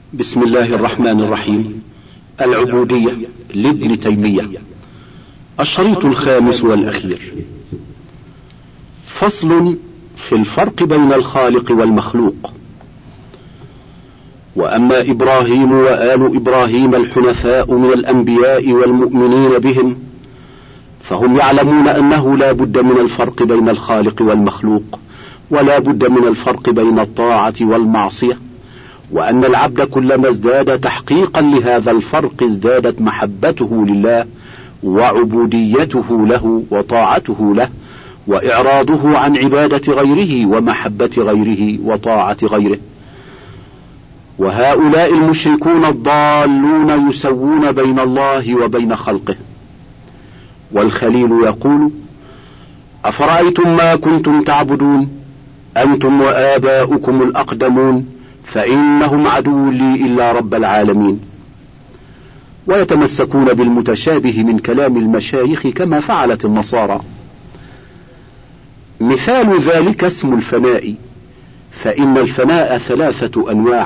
بسم الله الرحمن الرحيم. العبودية لابن تيمية، الشريط الخامس والأخير. فصل في الفرق بين الخالق والمخلوق. وأما إبراهيم وآل إبراهيم الحنفاء من الأنبياء والمؤمنين بهم، فهم يعلمون أنه لا بد من الفرق بين الخالق والمخلوق، ولا بد من الفرق بين الطاعة والمعصية، وأن العبد كلما ازداد تحقيقا لهذا الفرق ازدادت محبته لله وعبوديته له وطاعته له وإعراضه عن عبادة غيره ومحبة غيره وطاعة غيره. وهؤلاء المشركون الضالون يسوون بين الله وبين خلقه. والخليل يقول: أفرأيتم ما كنتم تعبدون أنتم وآباؤكم الأقدمون فإنهم عدو لي إلا رب العالمين. ويتمسكون بالمتشابه من كلام المشايخ كما فعلت النصارى. مثال ذلك اسم الفناء، فإن الفناء 3 أنواع: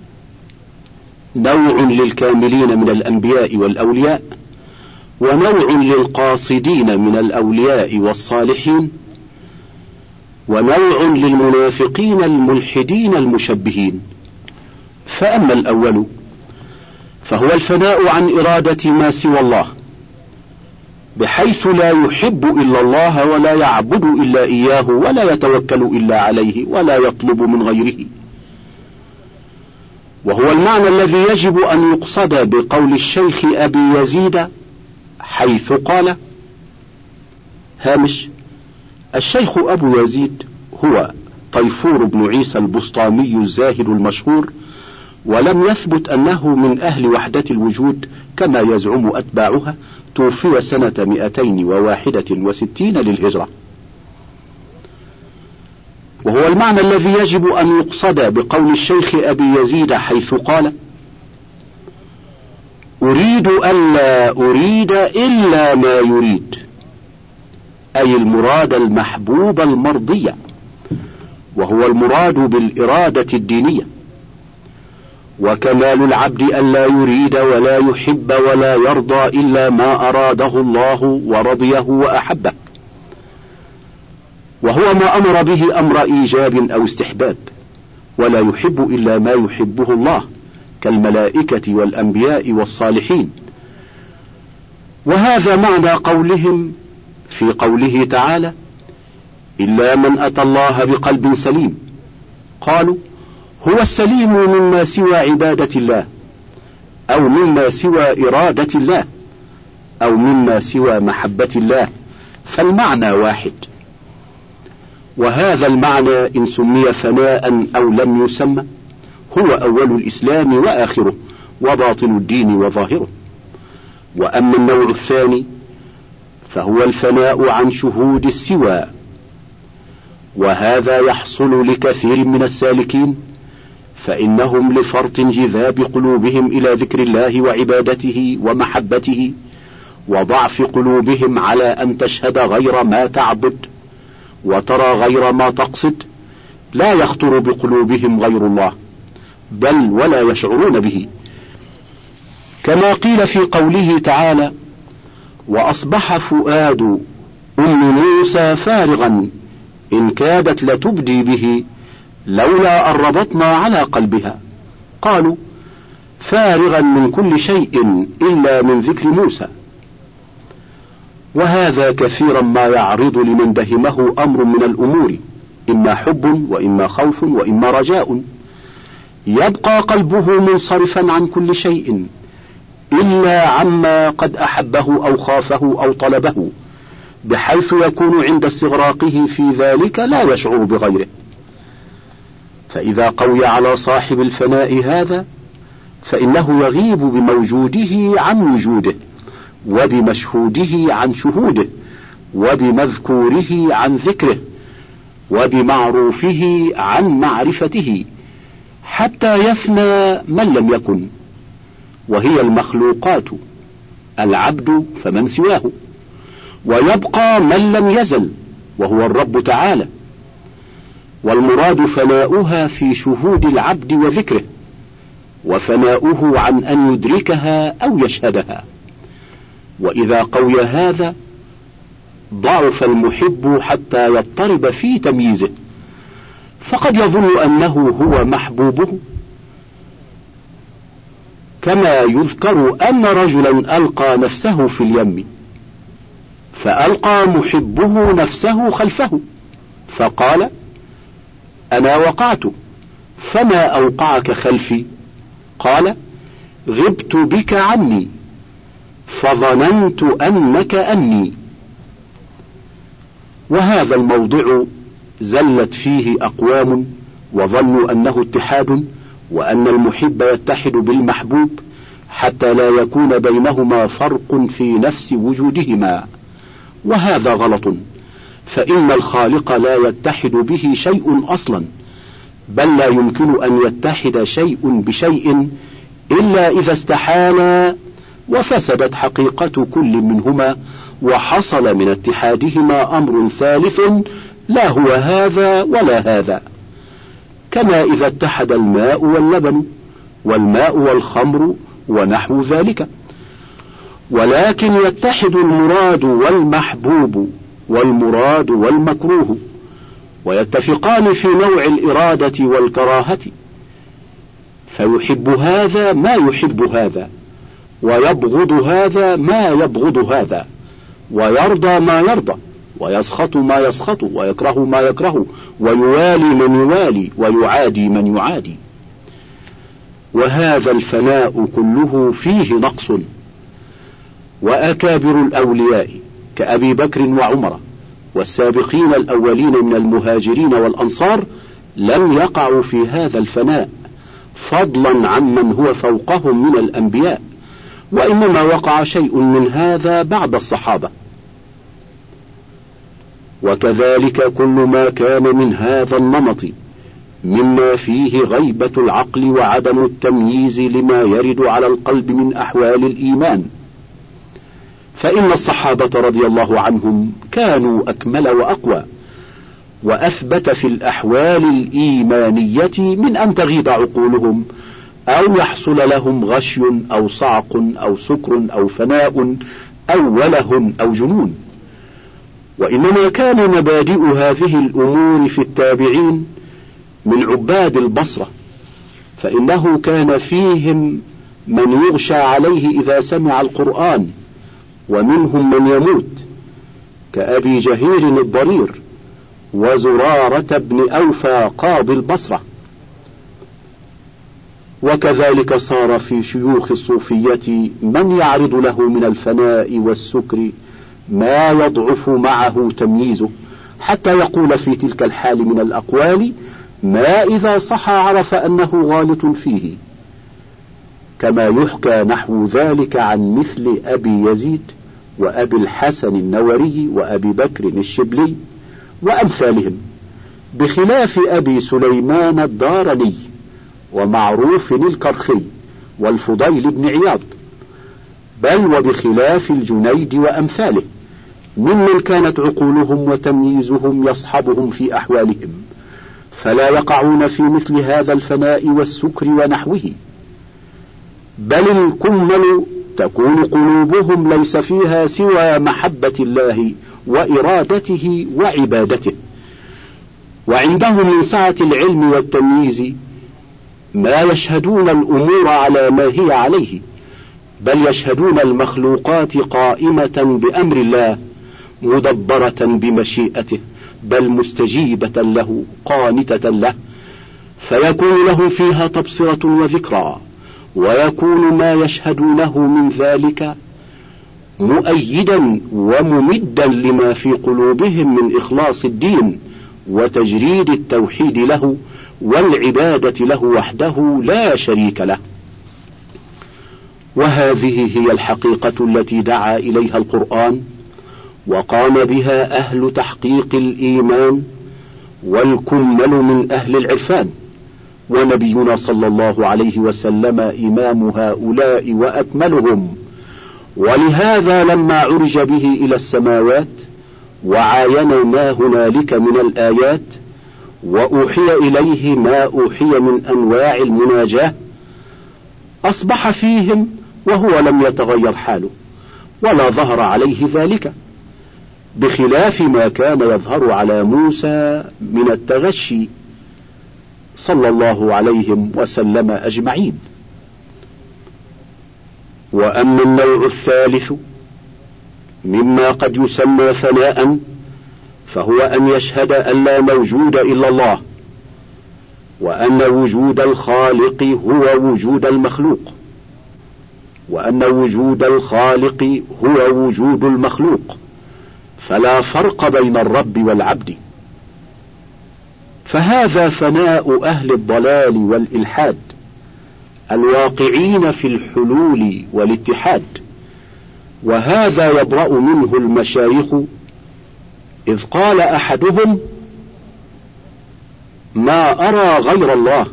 نوع للكاملين من الأنبياء والأولياء، ونوع للقاصدين من الأولياء والصالحين، ونوع للمنافقين الملحدين المشبهين. فأما الأول فهو الفناء عن إرادة ما سوى الله، بحيث لا يحب إلا الله ولا يعبد إلا إياه ولا يتوكل إلا عليه ولا يطلب من غيره. وهو المعنى الذي يجب أن يقصد بقول الشيخ أبي يزيد حيث قال: هامش: الشيخ أبو يزيد هو طيفور بن عيسى البسطامي الزاهد المشهور، ولم يثبت أنه من أهل وحدة الوجود كما يزعم أتباعها. توفي سنة 261 للهجرة. وهو المعنى الذي يجب أن يقصد بقول الشيخ أبي يزيد حيث قال: أريد ألا أريد إلا ما يريد، أي المراد المحبوب المرضية، وهو المراد بالإرادة الدينية. وكمال العبد ألا يريد ولا يحب ولا يرضى إلا ما أراده الله ورضيه وأحبه، وهو ما أمر به أمر إيجاب أو استحباب، ولا يحب إلا ما يحبه الله كالملائكة والأنبياء والصالحين. وهذا معنى قولهم في قوله تعالى: إلا من أتى الله بقلب سليم. قالوا: هو السليم مما سوى عبادة الله، أو مما سوى إرادة الله، أو مما سوى محبة الله، فالمعنى واحد. وهذا المعنى إن سمي فناء أو لم يسمى هو أول الإسلام وآخره، وباطن الدين وظاهره. وأما النوع الثاني فهو الفناء عن شهود السوى، وهذا يحصل لكثير من السالكين، فإنهم لفرط انجذاب قلوبهم إلى ذكر الله وعبادته ومحبته، وضعف قلوبهم على أن تشهد غير ما تعبد وترى غير ما تقصد، لا يخطر بقلوبهم غير الله، بل ولا يشعرون به. كما قيل في قوله تعالى: وأصبح فؤاد أم موسى فارغا إن كادت لتبدي به لولا أن ربطنا على قلبها. قالوا: فارغا من كل شيء إلا من ذكر موسى. وهذا كثيرا ما يعرض لمن دهمه أمر من الأمور، إما حب وإما خوف وإما رجاء، يبقى قلبه منصرفا عن كل شيء إلا عما قد أحبه أو خافه أو طلبه، بحيث يكون عند استغراقه في ذلك لا يشعر بغيره. فإذا قوي على صاحب الفناء هذا فإنه يغيب بموجوده عن وجوده، وبمشهوده عن شهوده، وبمذكوره عن ذكره، وبمعروفه عن معرفته، حتى يفنى من لم يكن، وهي المخلوقات، العبد فمن سواه، ويبقى من لم يزل وهو الرب تعالى. والمراد فناؤها في شهود العبد وذكره، وفناؤه عن أن يدركها أو يشهدها. وإذا قوي هذا ضعف المحب حتى يضطرب في تمييزه، فقد يظن أنه هو محبوبه، كما يذكر أن رجلا ألقى نفسه في اليم فألقى محبه نفسه خلفه فقال: أنا وقعت، فما أوقعك خلفي؟ قال: غبت بك عني فظننت أنك أني. وهذا الموضع زلت فيه أقوام وظنوا أنه اتحاد، وأن المحب يتحد بالمحبوب حتى لا يكون بينهما فرق في نفس وجودهما، وهذا غلط، فإن الخالق لا يتحد به شيء أصلا، بل لا يمكن أن يتحد شيء بشيء إلا إذا استحالا وفسدت حقيقة كل منهما، وحصل من اتحادهما أمر ثالث لا هو هذا ولا هذا، كما إذا اتحد الماء واللبن والماء والخمر ونحو ذلك. ولكن يتحد المراد والمحبوب والمراد والمكروه، ويتفقان في نوع الإرادة والكراهة، فيحب هذا ما يحب هذا، ويبغض هذا ما يبغض هذا، ويرضى ما يرضى، ويسخط ما يسخط، ويكره ما يكره، ويوالي من يوالي، ويعادي من يعادي. وهذا الفناء كله فيه نقص. وأكابر الأولياء كأبي بكر وعمر والسابقين الأولين من المهاجرين والأنصار لم يقعوا في هذا الفناء، فضلا عمن هو فوقهم من الأنبياء، وإنما وقع شيء من هذا بعد الصحابة. وكذلك كل ما كان من هذا النمط مما فيه غيبة العقل وعدم التمييز لما يرد على القلب من أحوال الإيمان، فإن الصحابة رضي الله عنهم كانوا أكمل وأقوى وأثبت في الأحوال الإيمانية من أن تغيب عقولهم أو يحصل لهم غشي أو صعق أو سكر أو فناء أو وله أو جنون. وإنما كان مبادئ هذه الأمور في التابعين من عباد البصرة، فإنه كان فيهم من يغشى عليه إذا سمع القرآن، ومنهم من يموت كأبي جهير الضرير وزرارة بن أوفى قاضي البصرة. وكذلك صار في شيوخ الصوفية من يعرض له من الفناء والسكر ما يضعف معه تمييزه، حتى يقول في تلك الحال من الأقوال ما إذا صح عرف أنه غالط فيه، كما يحكى نحو ذلك عن مثل أبي يزيد وأبي الحسن النوري وأبي بكر الشبلي وأمثالهم، بخلاف أبي سليمان الدارني ومعروف الكرخي والفضيل بن عياض، بل وبخلاف الجنيد وأمثاله ممن كانت عقولهم وتمييزهم يصحبهم في أحوالهم، فلا يقعون في مثل هذا الفناء والسكر ونحوه، بل الكمل تكون قلوبهم ليس فيها سوى محبة الله وإرادته وعبادته، وعندهم من سعة العلم والتمييز ما يشهدون الأمور على ما هي عليه، بل يشهدون المخلوقات قائمة بأمر الله مدبرة بمشيئته، بل مستجيبة له قانتة له، فيكون لهم فيها تبصرة وذكرى، ويكون ما يشهدونه من ذلك مؤيدا وممدا لما في قلوبهم من إخلاص الدين وتجريد التوحيد له والعبادة له وحده لا شريك له. وهذه هي الحقيقة التي دعا إليها القرآن وقام بها أهل تحقيق الإيمان والكمل من أهل العرفان، ونبينا صلى الله عليه وسلم إمام هؤلاء وأكملهم. ولهذا لما عرج به إلى السماوات وعاين ما هنالك من الآيات وأوحي إليه ما أوحي من أنواع المناجاة، أصبح فيهم وهو لم يتغير حاله ولا ظهر عليه ذلك، بخلاف ما كان يظهر على موسى من التغشي صلى الله عليهم وسلم أجمعين. وأما النوع الثالث مما قد يسمى ثناء، فهو أن يشهد أن لا موجود إلا الله، وأن وجود الخالق هو وجود المخلوق، وأن وجود الخالق هو وجود المخلوق، فلا فرق بين الرب والعبد. فهذا ثناء أهل الضلال والإلحاد الواقعين في الحلول والاتحاد، وهذا يبرأ منه المشايخ، إذ قال أحدهم: ما أرى غير الله،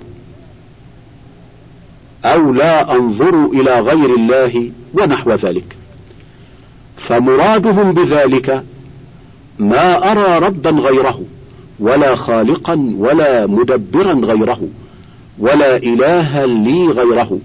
أو لا أنظر إلى غير الله، ونحو ذلك. فمرادهم بذلك ما أرى ربا غيره، ولا خالقا ولا مدبرا غيره، ولا إلها لي غيره،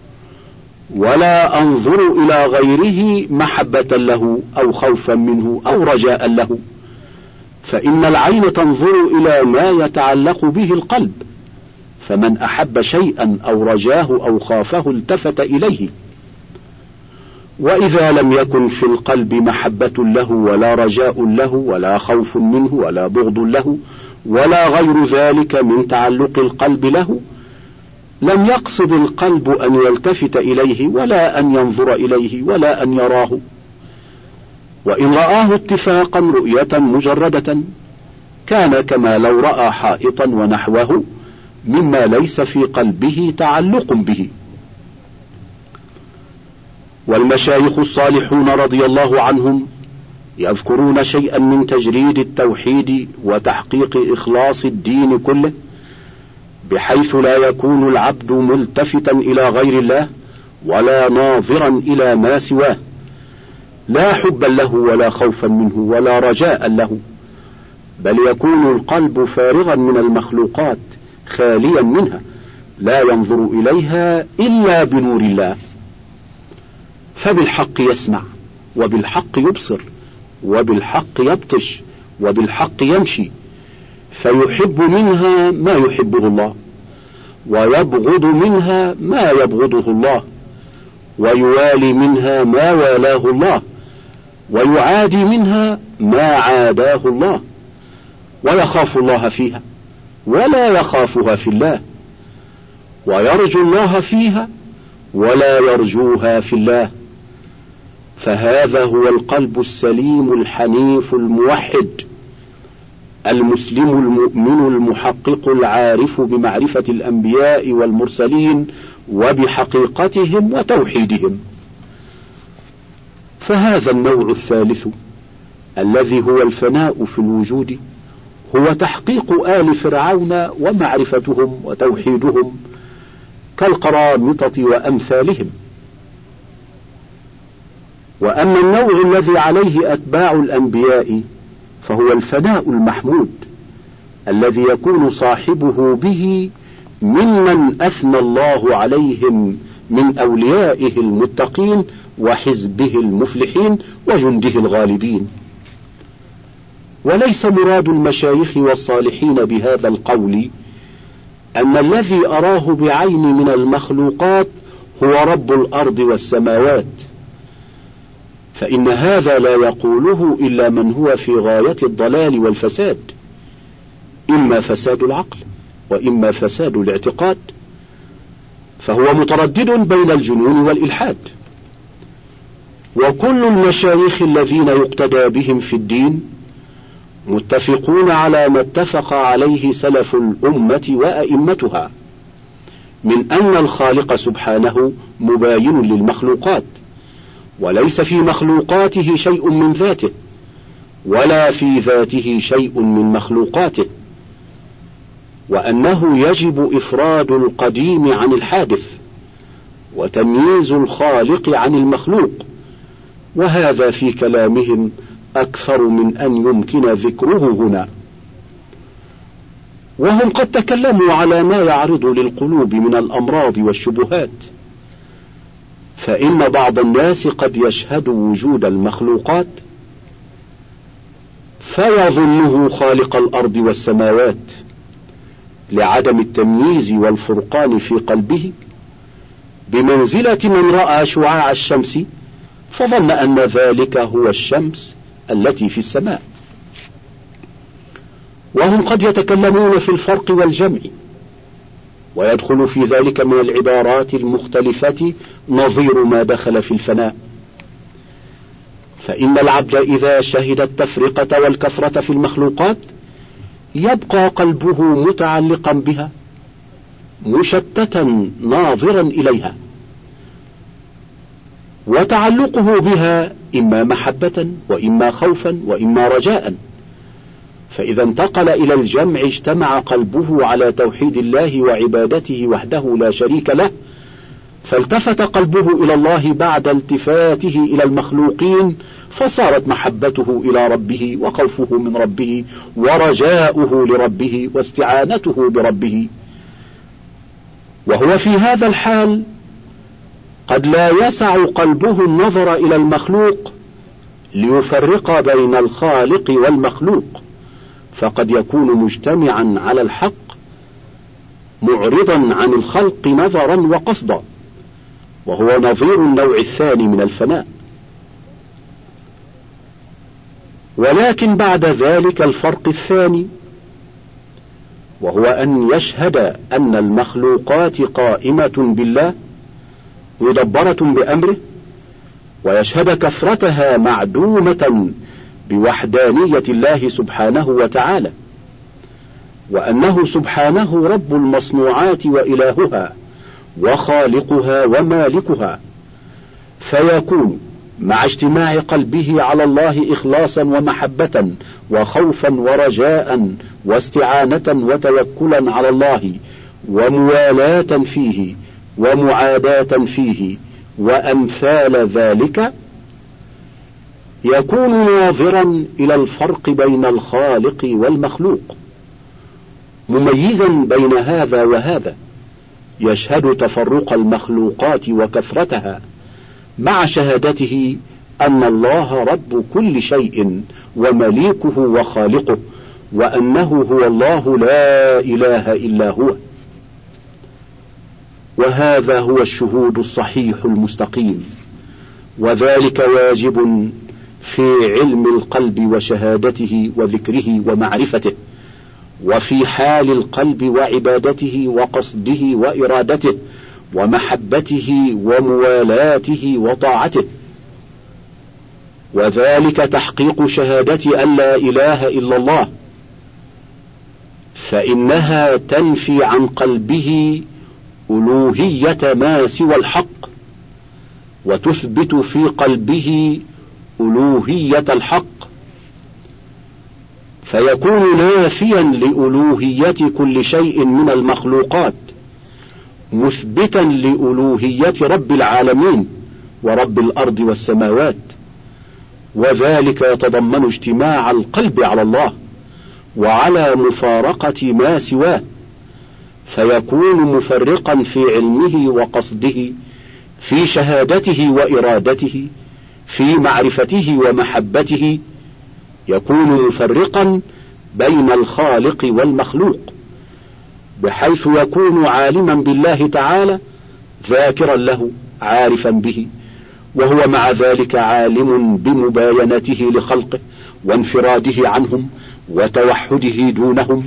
ولا أنظر إلى غيره محبة له أو خوفا منه أو رجاء له، فإن العين تنظر إلى ما يتعلق به القلب، فمن أحب شيئا أو رجاه أو خافه التفت إليه. وإذا لم يكن في القلب محبة له ولا رجاء له ولا خوف منه ولا بغض له ولا غير ذلك من تعلق القلب له، لم يقصد القلب أن يلتفت إليه ولا أن ينظر إليه ولا أن يراه. وإن رآه اتفاقا رؤية مجردة كان كما لو رأى حائطا ونحوه مما ليس في قلبه تعلق به. والمشايخ الصالحون رضي الله عنهم يذكرون شيئا من تجريد التوحيد وتحقيق إخلاص الدين كله، بحيث لا يكون العبد ملتفتا إلى غير الله ولا ناظرا إلى ما سواه، لا حبا له ولا خوفا منه ولا رجاء له، بل يكون القلب فارغا من المخلوقات خاليا منها، لا ينظر إليها إلا بنور الله. فبالحق يسمع، وبالحق يبصر، وبالحق يبطش، وبالحق يمشي، فيحب منها ما يحبه الله، ويبغض منها ما يبغضه الله، ويوالي منها ما والاه الله، ويعادي منها ما عاداه الله، ويخاف الله فيها ولا يخافها في الله، ويرجو الله فيها ولا يرجوها في الله. فهذا هو القلب السليم الحنيف الموحد المسلم المؤمن المحقق العارف بمعرفة الأنبياء والمرسلين وبحقيقتهم وتوحيدهم. فهذا النوع الثالث الذي هو الفناء في الوجود هو تحقيق آل فرعون ومعرفتهم وتوحيدهم كالقرامطة وأمثالهم. وأما النوع الذي عليه أتباع الأنبياء فهو الفناء المحمود الذي يكون صاحبه به ممن أثنى الله عليهم من أوليائه المتقين وحزبه المفلحين وجنده الغالبين. وليس مراد المشايخ والصالحين بهذا القول أن الذي أراه بعين من المخلوقات هو رب الأرض والسماوات، فإن هذا لا يقوله إلا من هو في غاية الضلال والفساد، إما فساد العقل وإما فساد الاعتقاد، فهو متردد بين الجنون والإلحاد. وكل المشايخ الذين يقتدى بهم في الدين متفقون على ما اتفق عليه سلف الأمة وأئمتها من أن الخالق سبحانه مباين للمخلوقات، وليس في مخلوقاته شيء من ذاته ولا في ذاته شيء من مخلوقاته، وأنه يجب إفراد القديم عن الحادث وتمييز الخالق عن المخلوق، وهذا في كلامهم أكثر من أن يمكن ذكره هنا. وهم قد تكلموا على ما يعرض للقلوب من الأمراض والشبهات فإن بعض الناس قد يشهد وجود المخلوقات فيظنه خالق الأرض والسماوات لعدم التمييز والفرقان في قلبه، بمنزلة من رأى شعاع الشمس فظن أن ذلك هو الشمس التي في السماء. وهم قد يتكلمون في الفرق والجمع، ويدخل في ذلك من العبارات المختلفة نظير ما دخل في الفناء. فإن العبد إذا شهد التفرقة والكثرة في المخلوقات يبقى قلبه متعلقا بها مشتتا ناظرا إليها، وتعلقه بها إما محبة وإما خوفا وإما رجاء. فإذا انتقل إلى الجمع اجتمع قلبه على توحيد الله وعبادته وحده لا شريك له، فالتفت قلبه إلى الله بعد التفاته إلى المخلوقين، فصارت محبته إلى ربه وخوفه من ربه ورجاؤه لربه واستعانته بربه. وهو في هذا الحال قد لا يسع قلبه النظر إلى المخلوق ليفرق بين الخالق والمخلوق، فقد يكون مجتمعا على الحق معرضا عن الخلق نظرا وقصدا، وهو نظير النوع الثاني من الفناء. ولكن بعد ذلك الفرق الثاني، وهو أن يشهد أن المخلوقات قائمة بالله مدبرة بأمره، ويشهد كثرتها معدومة بوحدانية الله سبحانه وتعالى، وأنه سبحانه رب المصنوعات وإلهها وخالقها ومالكها، فيكون مع اجتماع قلبه على الله إخلاصا ومحبة وخوفا ورجاء واستعانة وتوكلا على الله وموالاة فيه ومعاداة فيه وأمثال ذلك، يكون ناظرا إلى الفرق بين الخالق والمخلوق، مميزا بين هذا وهذا، يشهد تفرق المخلوقات وكثرتها مع شهادته أن الله رب كل شيء ومليكه وخالقه، وأنه هو الله لا إله إلا هو. وهذا هو الشهود الصحيح المستقيم، وذلك واجب في علم القلب وشهادته وذكره ومعرفته، وفي حال القلب وعبادته وقصده وإرادته ومحبته وموالاته وطاعته. وذلك تحقيق شهادة أن لا إله إلا الله، فإنها تنفي عن قلبه ألوهية ما سوى الحق، وتثبت في قلبه ألوهية الحق، فيكون نافيا لألوهية كل شيء من المخلوقات، مثبتا لألوهية رب العالمين ورب الأرض والسماوات. وذلك يتضمن اجتماع القلب على الله وعلى مفارقة ما سواه، فيكون مفرقا في علمه وقصده، في شهادته وإرادته، في معرفته ومحبته، يكون مفرقا بين الخالق والمخلوق، بحيث يكون عالما بالله تعالى ذاكرا له عارفا به، وهو مع ذلك عالم بمباينته لخلقه وانفراده عنهم وتوحده دونهم،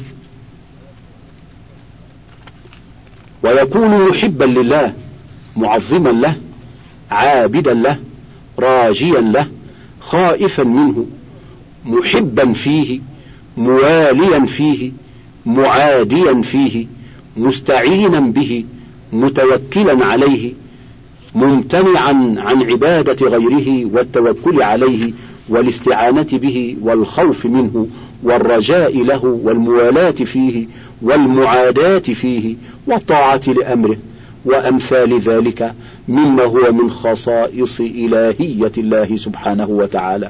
ويكون محبا لله معظما له عابدا له راجيا له خائفا منه محبا فيه مواليا فيه معاديا فيه مستعينا به متوكلا عليه ممتنعا عن عبادة غيره والتوكل عليه والاستعانة به والخوف منه والرجاء له والموالاة فيه والمعاداة فيه والطاعة لأمره وأمثال ذلك مما هو من خصائص إلهية الله سبحانه وتعالى.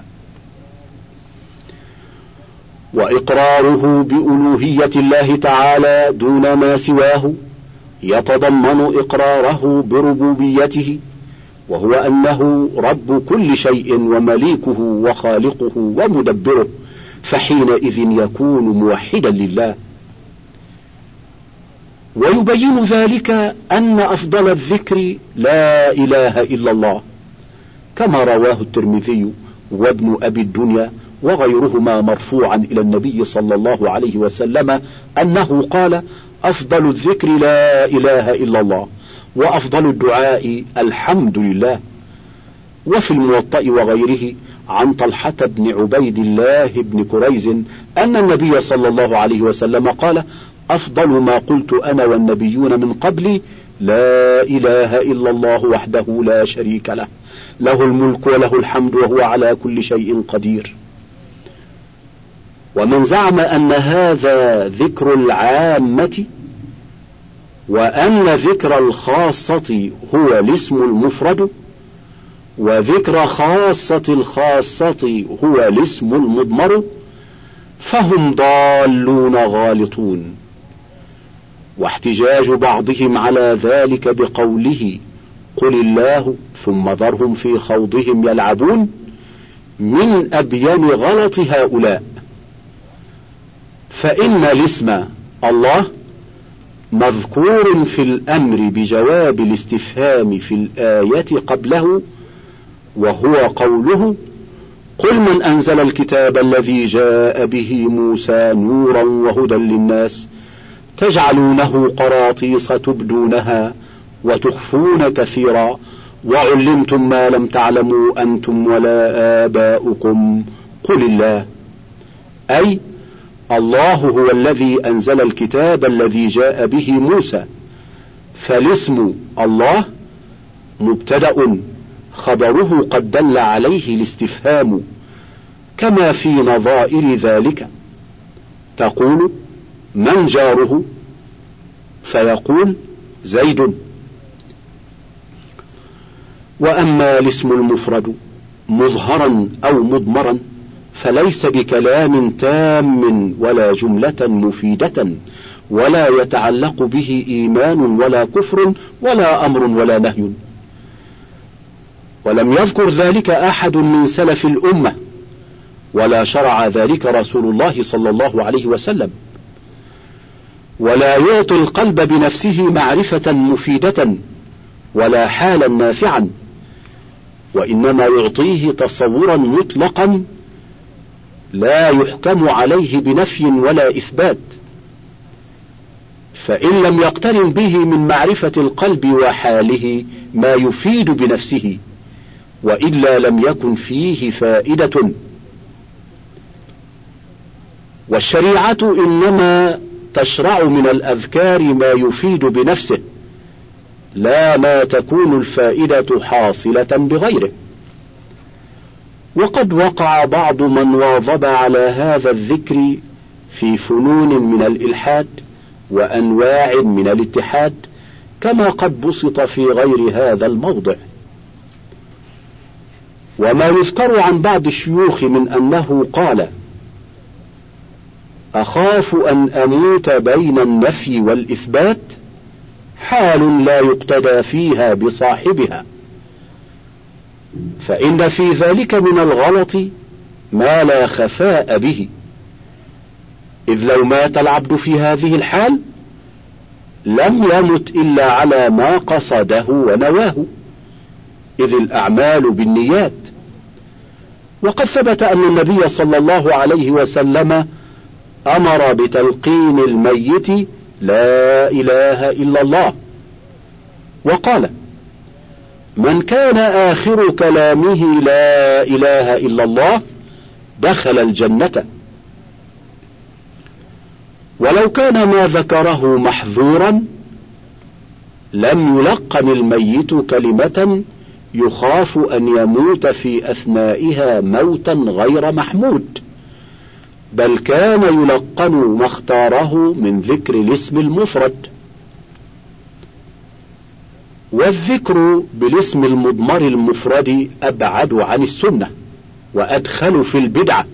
وإقراره بألوهية الله تعالى دون ما سواه يتضمن إقراره بربوبيته وهو أنه رب كل شيء ومليكه وخالقه ومدبره، فحينئذ يكون موحدا لله. ويبين ذلك أن أفضل الذكر لا إله إلا الله، كما رواه الترمذي وابن أبي الدنيا وغيرهما مرفوعا إلى النبي صلى الله عليه وسلم أنه قال: أفضل الذكر لا إله إلا الله، وأفضل الدعاء الحمد لله. وفي الموطأ وغيره عن طلحة بن عبيد الله بن كريز أن النبي صلى الله عليه وسلم قال: أفضل ما قلت أنا والنبيون من قبلي لا إله إلا الله وحده لا شريك له، له الملك وله الحمد وهو على كل شيء قدير. ومن زعم أن هذا ذكر العامة وأن ذكر الخاصة هو الاسم المفرد، وذكر خاصة الخاصة هو الاسم المضمر، فهم ضالون غالطون. واحتجاج بعضهم على ذلك بقوله: قل الله ثم ذرهم في خوضهم يلعبون، من أبين غلط هؤلاء. فإن الاسم الله مذكور في الأمر بجواب الاستفهام في الآية قبله، وهو قوله: قل من أنزل الكتاب الذي جاء به موسى نورا وهدى للناس تجعلونه قراطيس تبدونها وتخفون كثيرا وعلمتم ما لم تعلموا أنتم ولا آباؤكم قل الله. أي الله هو الذي أنزل الكتاب الذي جاء به موسى، فالاسم الله مبتدأ خبره قد دل عليه الاستفهام، كما في نظائر ذلك تقول: من جاره؟ فيقول: زيد. وأما الاسم المفرد مظهرا أو مضمرا فليس بكلام تام ولا جملة مفيدة، ولا يتعلق به إيمان ولا كفر ولا أمر ولا نهي. ولم يذكر ذلك أحد من سلف الأمة، ولا شرع ذلك رسول الله صلى الله عليه وسلم. ولا يعطي القلب بنفسه معرفة مفيدة ولا حالا نافعا، وإنما يعطيه تصورا مطلقا لا يحكم عليه بنفي ولا إثبات. فإن لم يقترن به من معرفة القلب وحاله ما يفيد بنفسه، وإلا لم يكن فيه فائدة. والشريعة إنما تشرع من الأذكار ما يفيد بنفسه، لا ما تكون الفائدة حاصلة بغيره. وقد وقع بعض من واظب على هذا الذكر في فنون من الإلحاد وأنواع من الاتحاد، كما قد بسط في غير هذا الموضع. وما يذكر عن بعض الشيوخ من أنه قال: أخاف أن أموت بين النفي والإثبات، حال لا يقتدى فيها بصاحبها، فإن في ذلك من الغلط ما لا خفاء به، إذ لو مات العبد في هذه الحال لم يمت إلا على ما قصده ونواه، إذ الأعمال بالنيات. وقد ثبت أن النبي صلى الله عليه وسلم أمر بتلقين الميت لا إله إلا الله، وقال: من كان آخر كلامه لا إله إلا الله دخل الجنة. ولو كان ما ذكره محذورا لم يلقن الميت كلمة يخاف أن يموت في أثنائها موتا غير محمود، بل كان يلقن ما اختاره من ذكر الاسم المفرد. والذكر بالاسم المضمر المفرد أبعد عن السنة وأدخل في البدعة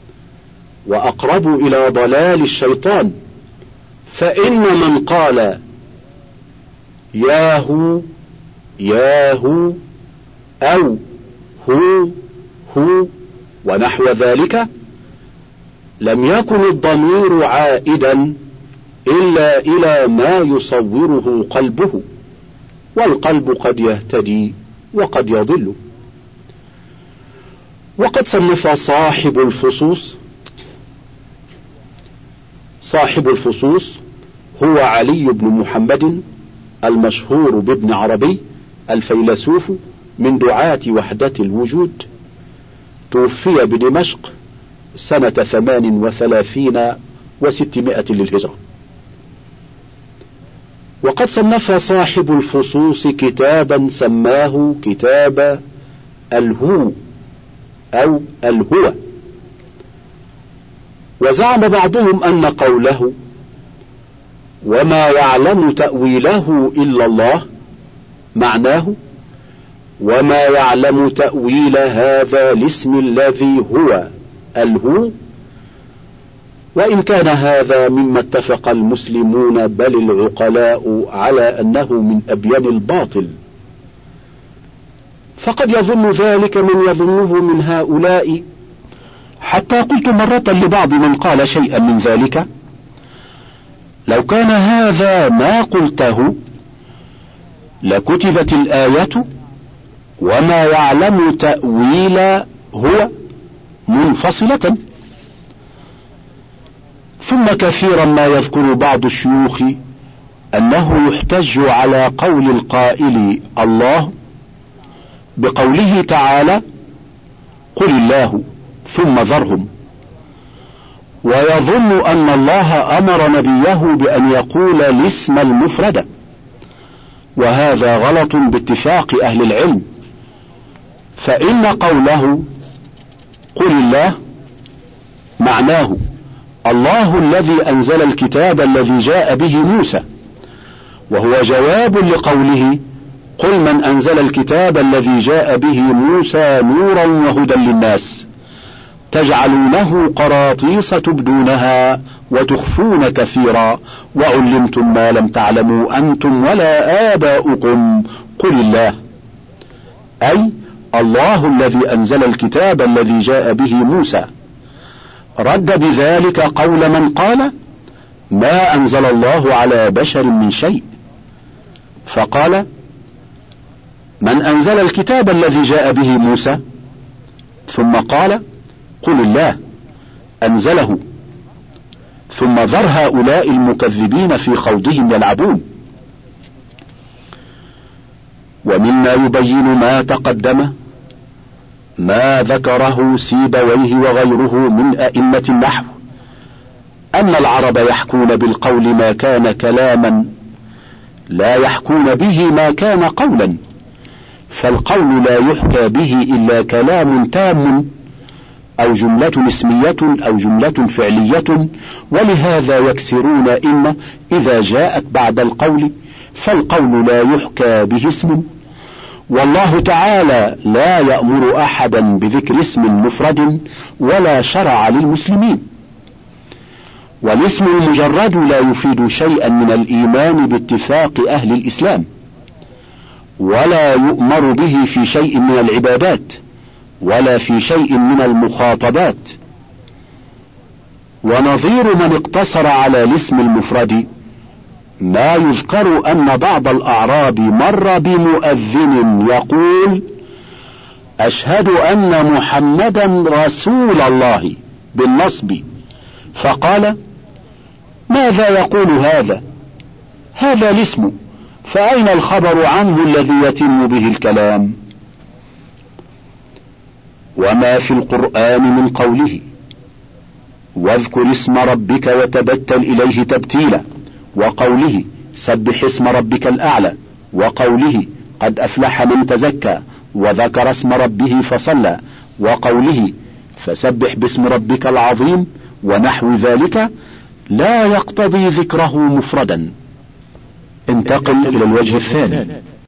وأقرب إلى ضلال الشيطان. فإن من قال ياهو ياهو أو هو ونحو ذلك، لم يكن الضمير عائدا إلا إلى ما يصوره قلبه، والقلب قد يهتدي وقد يضل. وقد صنف صاحب الفصوص هو علي بن محمد المشهور بابن عربي الفيلسوف من دعاة وحدة الوجود، توفي بدمشق سنة 38 و600 للهجرة. وقد صنف صاحب الفصوص كتابا سماه كتاب الهو أو الهوى. وزعم بعضهم أن قوله وما يعلم تأويله إلا الله معناه وما يعلم تأويل هذا الاسم الذي هو الهو، وإن كان هذا مما اتفق المسلمون بل العقلاء على أنه من أبين الباطل، فقد يظن ذلك من يظنه من هؤلاء، حتى قلت مرة لبعض من قال شيئا من ذلك: لو كان هذا ما قلته لكتبت الآية وما يعلم تأويل هو منفصلة. ثم كثيرا ما يذكر بعض الشيوخ أنه يحتج على قول القائل الله بقوله تعالى قل الله ثم ذرهم، ويظن أن الله أمر نبيه بأن يقول الاسم المفرد، وهذا غلط باتفاق أهل العلم، فإن قوله قل الله معناه الله الذي أنزل الكتاب الذي جاء به موسى، وهو جواب لقوله قل من أنزل الكتاب الذي جاء به موسى نورا وهدى للناس تجعلونه قراطيس تبدونها وتخفون كثيرا وعلمتم ما لم تعلموا أنتم ولا آباؤكم قل الله، أي الله الذي أنزل الكتاب الذي جاء به موسى. رد بذلك قول من قال ما أنزل الله على بشر من شيء، فقال من أنزل الكتاب الذي جاء به موسى، ثم قال قل الله أنزله، ثم ذر هؤلاء المكذبين في خوضهم يلعبون. ومما يبين ما تقدم ما ذكره سيبويه وغيره من أئمة النحو أن العرب يحكون بالقول ما كان كلاما لا يحكون به ما كان قولا، فالقول لا يحكى به إلا كلام تام أو جملة اسمية أو جملة فعلية، ولهذا يكسرون إن إذا جاءت بعد القول فالقول لا يحكى به اسم، والله تعالى لا يأمر أحدا بذكر اسم مفرد ولا شرع للمسلمين. والاسم المجرد لا يفيد شيئا من الإيمان باتفاق أهل الإسلام، ولا يؤمر به في شيء من العبادات ولا في شيء من المخاطبات. ونظير من اقتصر على الاسم المفرد ما يذكر أن بعض الأعراب مر بمؤذن يقول أشهد أن محمدا رسول الله بالنصب، فقال ماذا يقول هذا الاسم، فأين الخبر عنه الذي يتم به الكلام؟ وما في القرآن من قوله واذكر اسم ربك وتبتل إليه تبتيلا، وقوله سبح اسم ربك الأعلى، وقوله قد أفلح من تزكى وذكر اسم ربه فصلى، وقوله فسبح باسم ربك العظيم ونحو ذلك، لا يقتضي ذكره مفردا. انتقل إلى الوجه الثاني.